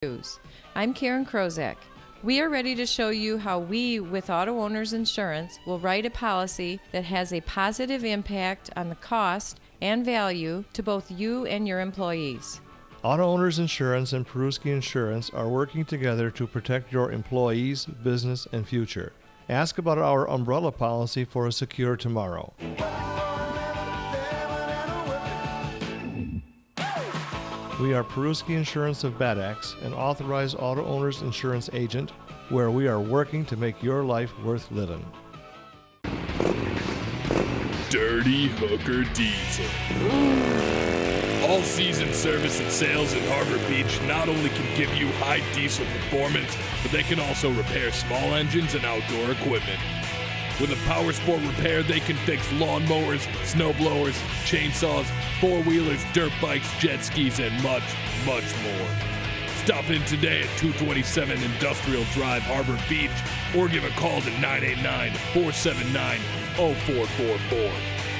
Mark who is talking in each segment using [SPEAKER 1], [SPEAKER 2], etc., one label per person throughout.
[SPEAKER 1] News. I'm Karen Krozak. We are ready to show you how we, with Auto Owners Insurance, will write a policy that has a positive impact on the cost and value to both you and your employees.
[SPEAKER 2] Auto Owners Insurance and Peruski Insurance are working together to protect your employees, business, and future. Ask about our umbrella policy for a secure tomorrow. We are Peruski Insurance of Bad Axe, an authorized auto owner's insurance agent, where we are working to make your life worth living.
[SPEAKER 3] Dirty Hooker Diesel. All-season service and sales in Harbor Beach not only can give you high diesel performance, but they can also repair small engines and outdoor equipment. With a power sport repair, they can fix lawnmowers, snowblowers, chainsaws, four-wheelers, dirt bikes, jet skis, and much, much more. Stop in today at 227 Industrial Drive, Harbor Beach, or give a call to 989-479-0444.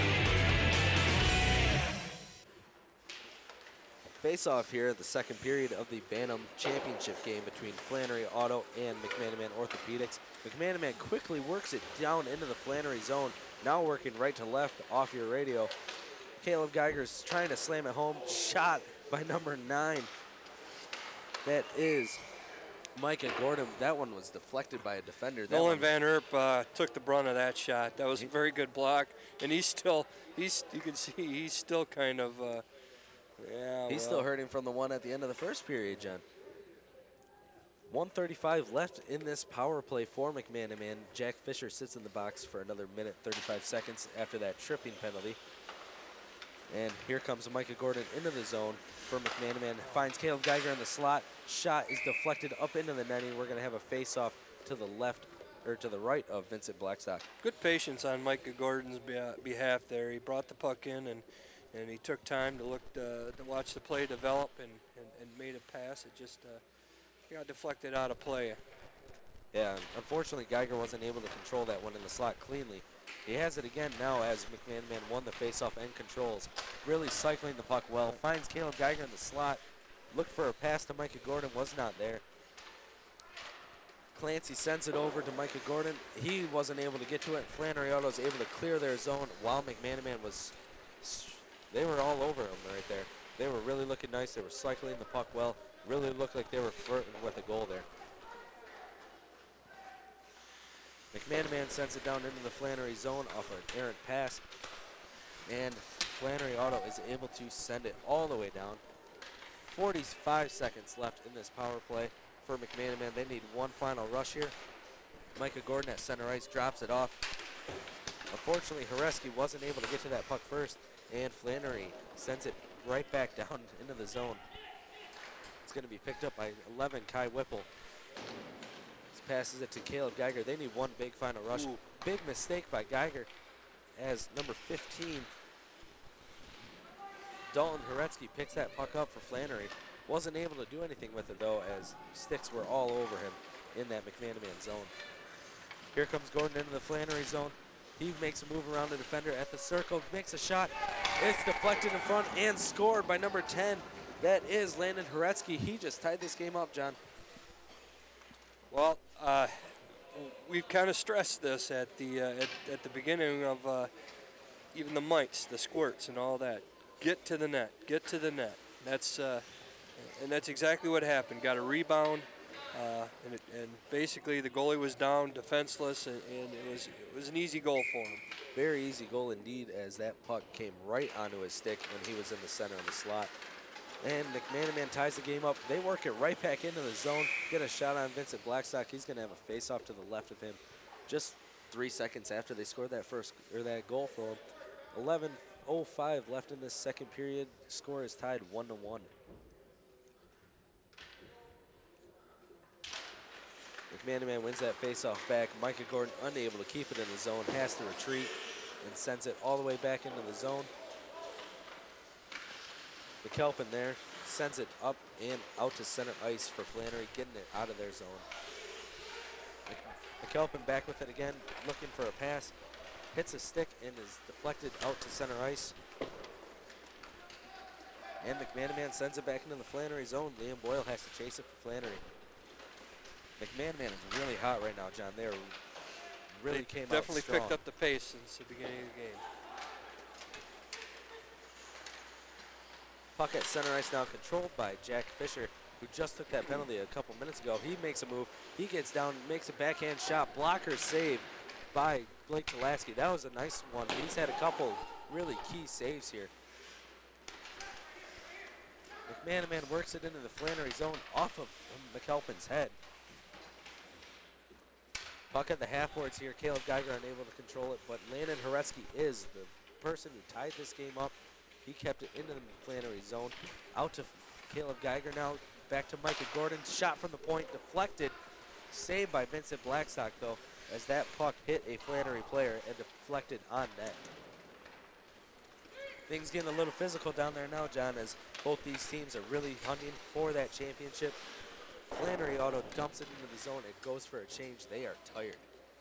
[SPEAKER 4] Face-off here at the second period of the Bantam Championship game between Flannery Auto and McManaman Orthopedics. McManaman quickly works it down into the Flannery zone, now working right to left off your radio. Caleb Geiger's trying to slam it home, shot by number 9. That is Micah Gordon. That one was deflected by a defender.
[SPEAKER 5] Nolan Van Erp took the brunt of that shot. That was a very good block, and you can see he's still kind of,
[SPEAKER 4] he's still hurting from the one at the end of the first period, John. 1:35 left in this power play for McManaman. Jack Fisher sits in the box for another minute, 35 seconds after that tripping penalty. And here comes Micah Gordon into the zone for McManaman. Finds Caleb Geiger in the slot. Shot is deflected up into the netting. We're going to have a face-off to the left, or to the right of Vincent Blackstock.
[SPEAKER 5] Good patience on Micah Gordon's behalf there. He brought the puck in and he took time to look to watch the play develop and made a pass. It just got deflected out of play.
[SPEAKER 4] Yeah, unfortunately Geiger wasn't able to control that one in the slot cleanly. He has it again now as McManaman won the faceoff and controls. Really cycling the puck well. Finds Caleb Geiger in the slot. Looked for a pass to Micah Gordon, was not there. Clancy sends it over to Micah Gordon. He wasn't able to get to it. Flannery Auto was able to clear their zone while McManaman was, they were all over him right there. They were really looking nice. They were cycling the puck well. Really looked like they were flirting with a goal there. McManaman sends it down into the Flannery zone off an errant pass. And Flannery Auto is able to send it all the way down. 45 seconds left in this power play for McManaman. They need one final rush here. Micah Gordon at center ice drops it off. Unfortunately, Horeski wasn't able to get to that puck first, and Flannery sends it right back down into the zone. It's going to be picked up by 11, Kai Whipple. Passes it to Caleb Geiger. They need one big final rush.
[SPEAKER 5] Ooh.
[SPEAKER 4] Big mistake by Geiger as number 15, Dalton Horetzky, picks that puck up for Flannery. Wasn't able to do anything with it though, as sticks were all over him in that McManaman zone. Here comes Gordon into the Flannery zone. He makes a move around the defender at the circle, makes a shot. It's deflected in front and scored by number 10. That is Landon Horetzky. He just tied this game up, John.
[SPEAKER 5] Well, we've kind of stressed this at the beginning of even the mites, the squirts, and all that. Get to the net. Get to the net. That's and that's exactly what happened. Got a rebound, and basically the goalie was down, defenseless, and it was an easy goal for him.
[SPEAKER 4] Very easy goal indeed, as that puck came right onto his stick when he was in the center of the slot. And McManaman ties the game up. They work it right back into the zone. Get a shot on Vincent Blackstock. He's going to have a face-off to the left of him. Just 3 seconds after they scored that that goal for him. 11:05 left in this second period. Score is tied 1-1. McManaman wins that face-off back. Micah Gordon unable to keep it in the zone, has to retreat and sends it all the way back into the zone. McAlpin there sends it up and out to center ice for Flannery, getting it out of their zone. McAlpin back with it again, looking for a pass. Hits a stick and is deflected out to center ice. And McManaman sends it back into the Flannery zone. Liam Boyle has to chase it for Flannery. McManaman is really hot right now, John. They really came out
[SPEAKER 5] Definitely
[SPEAKER 4] strong.
[SPEAKER 5] picked up the pace since the beginning of the game.
[SPEAKER 4] Puck at center ice now controlled by Jack Fisher, who just took that penalty a couple minutes ago. He makes a move. He gets down, makes a backhand shot. Blocker save by Blake Pulaski. That was a nice one. He's had a couple really key saves here. McManaman works it into the Flannery zone off of McAlpin's head. Puck at the half boards here. Caleb Geiger unable to control it, but Landon Horetzky is the person who tied this game up. He kept it into the Flannery zone. Out to Caleb Geiger now. Back to Micah Gordon. Shot from the point, deflected. Saved by Vincent Blackstock, though, as that puck hit a Flannery player and deflected on net. Things getting a little physical down there now, John, as both these teams are really hunting for that championship. Flannery Auto dumps it into the zone. It goes for a change. They are tired.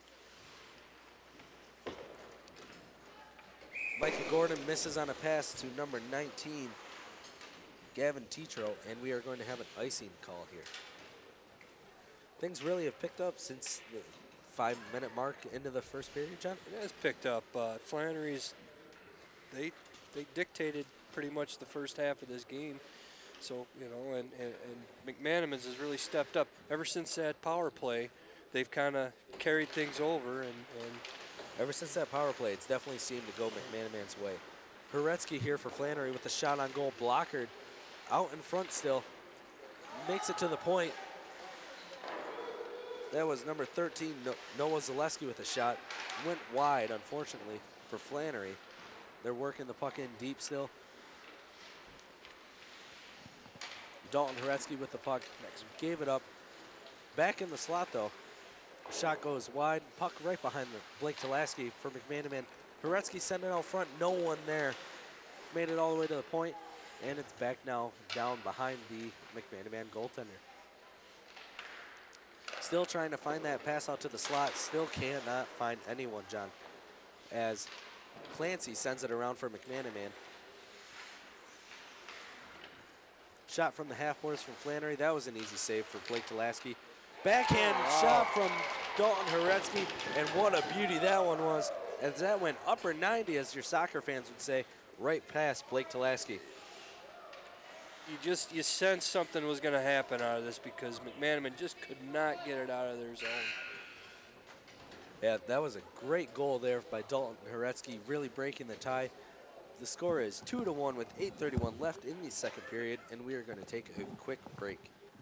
[SPEAKER 4] Micah Gordon misses on a pass to number 19, Gavin Tetro, and we are going to have an icing call here. Things really have picked up since the 5-minute mark into the first period, John.
[SPEAKER 5] It has picked up. Flannery's, they dictated pretty much the first half of this game. So, you know, and McManaman's has really stepped up. Ever since that power play, they've kind of carried things over. And
[SPEAKER 4] ever since that power play, it's definitely seemed to go McManaman's way. Horetzky here for Flannery with the shot on goal, blockered. Out in front still. Makes it to the point. That was number 13, Noah Zaleski with a shot. Went wide, unfortunately, for Flannery. They're working the puck in deep still. Dalton Horetzky with the puck. Gave it up. Back in the slot, though. Shot goes wide. Puck right behind Blake Pulaski for McManaman. Horetzky sent it out front. No one there. Made it all the way to the point. And it's back now down behind the McManaman goaltender. Still trying to find that pass out to the slot. Still cannot find anyone, John. As Clancy sends it around for McManaman. Shot from the half boards from Flannery. That was an easy save for Blake Pulaski. Backhand shot from Dalton Horetzky. And what a beauty that one was. As that went upper 90, as your soccer fans would say, right past Blake Pulaski.
[SPEAKER 5] you sensed something was going to happen out of this because McManaman just could not get it out of their zone.
[SPEAKER 4] Yeah, that was a great goal there by Dalton Horetzky, really breaking the tie. The score is 2-1 with 8:31 left in the second period, and we are going to take a quick break.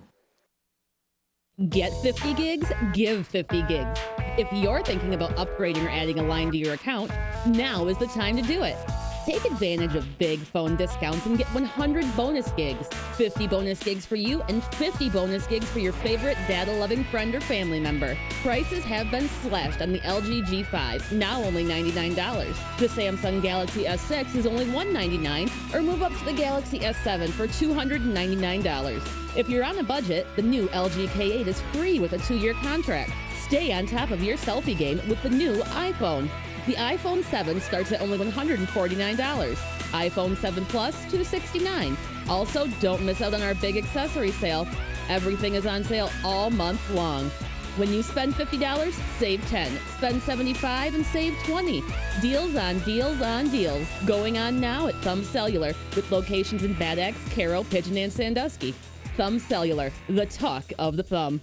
[SPEAKER 6] Get 50 gigs, give 50 gigs. If you're thinking about upgrading or adding a line to your account, now is the time to do it. Take advantage of big phone discounts and get 100 bonus gigs, 50 bonus gigs for you, and 50 bonus gigs for your favorite data-loving friend or family member. Prices have been slashed on the LG G5, now only $99. The Samsung Galaxy S6 is only $199, or move up to the Galaxy S7 for $299. If you're on a budget, the new LG K8 is free with a 2-year contract. Stay on top of your selfie game with the new iPhone. The iPhone 7 starts at only $149. iPhone 7 Plus, $269. Also, don't miss out on our big accessory sale. Everything is on sale all month long. When you spend $50, save $10. Spend $75 and save $20. Deals on deals on deals. Going on now at Thumb Cellular with locations in Bad Axe, Caro, Pigeon, and Sandusky. Thumb Cellular, the talk of the thumb.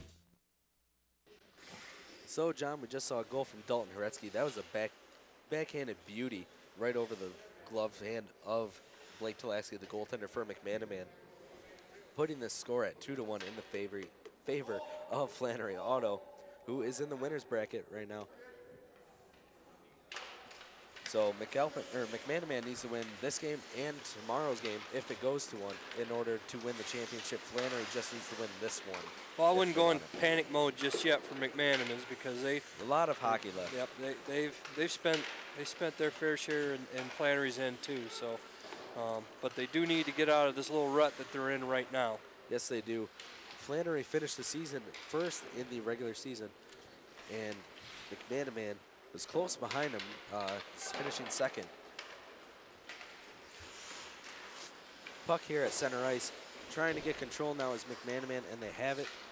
[SPEAKER 4] So, John, we just saw a goal from Dalton Horetzky. That was a backhanded beauty right over the gloved hand of Blake Pulaski, the goaltender for McManaman, putting the score at 2-1 in the favor of Flannery Auto, who is in the winner's bracket right now. So McManaman needs to win this game and tomorrow's game if it goes to one in order to win the championship. Flannery just needs to win this one.
[SPEAKER 5] Well, I wouldn't go in panic mode just yet for McManaman's because
[SPEAKER 4] a lot of hockey left.
[SPEAKER 5] Yep, they've spent their fair share and Flannery's in too. So, but they do need to get out of this little rut that they're in right now.
[SPEAKER 4] Yes, they do. Flannery finished the season first in the regular season, and McManaman was close behind him, finishing second. puck here at center ice. Trying to get control now is McManaman, and they have it.